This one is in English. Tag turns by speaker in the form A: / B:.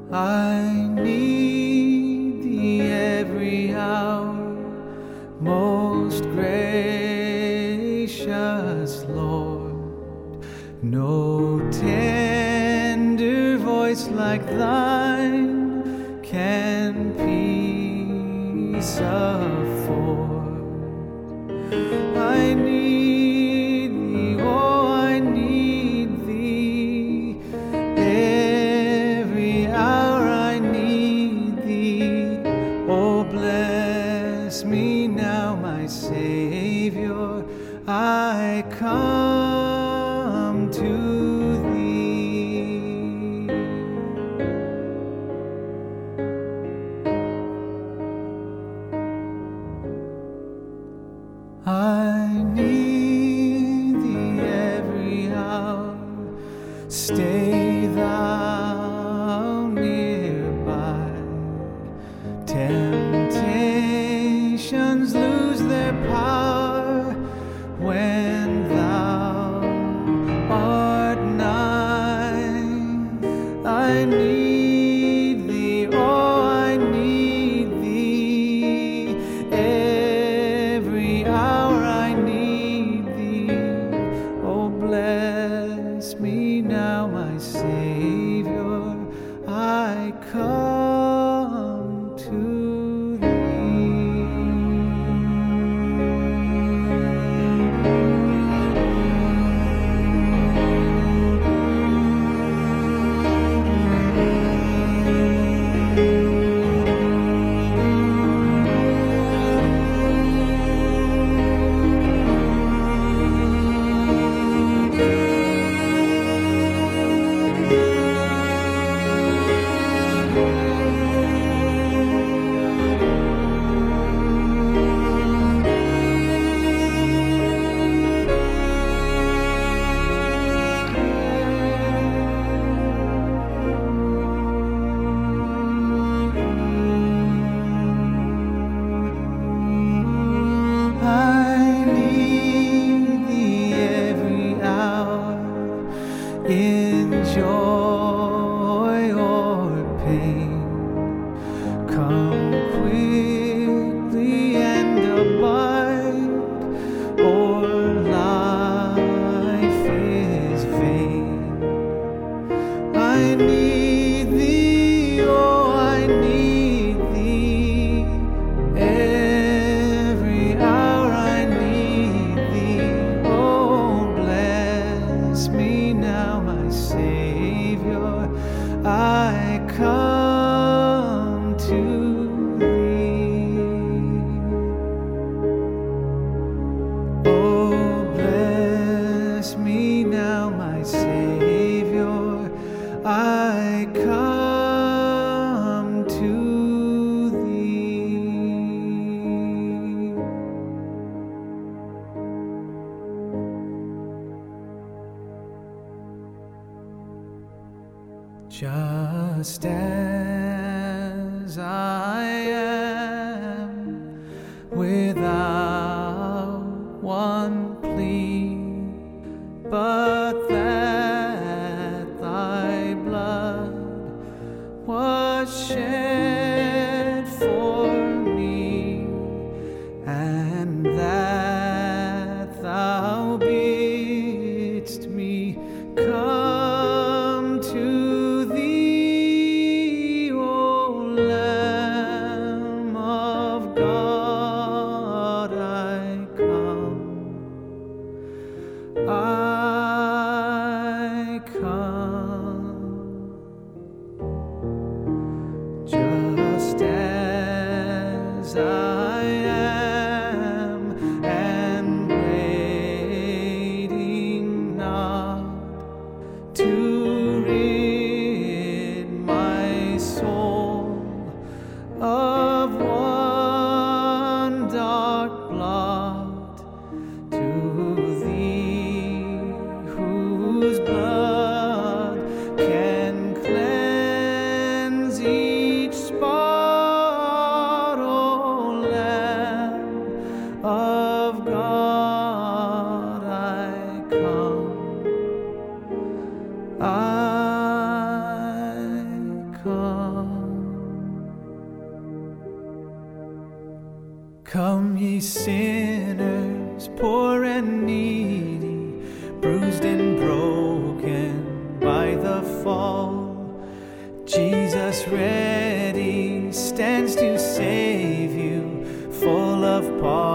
A: I need thee every hour, most gracious Lord. No tender voice like thine can peace afford. I need thee, oh, I need thee. Every hour I need thee. Oh, bless me now, my Savior. I come to thee. I need thee every hour. Stay thou nearby. Temptations lose their power when thou art nigh. I need thee, oh, I need thee. Every hour I need thee. Oh, bless me now, my Savior. I come to thee. I need thee every hour, in joy or pain. Come quickly and abide, or life is vain. I need thee, oh, I need thee. Every hour I need thee. Oh, bless me now, my Savior. I come to thee. Oh, bless me now, my Savior. I come to thee. Just as I am, without one plea, but that thy blood was shed for me, and that thou bidst me come to thee, O Lamb of God, I come. I come, just as I am, and waiting not to rid my soul of one dark blot. To thee we sinners, poor and needy, bruised and broken by the fall, Jesus ready stands to save you, full of pardon